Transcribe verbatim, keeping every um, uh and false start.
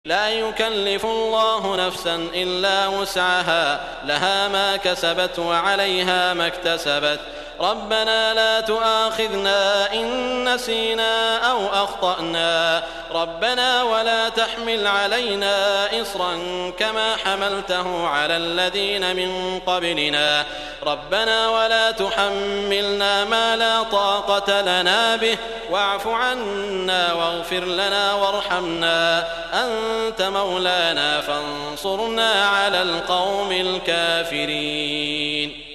لا يكلف الله نفسا إلا وسعها لها ما كسبت وعليها ما اكتسبت ربنا لا تؤاخذنا إن نسينا أو أخطأنا ربنا ولا تحمل علينا إصرا كما حملته على الذين من قبلنا ربنا ولا تحملنا ما لا طاقة لنا به واعف عنا واغفر لنا وارحمنا أنت مولانا فانصرنا على القوم الكافرين.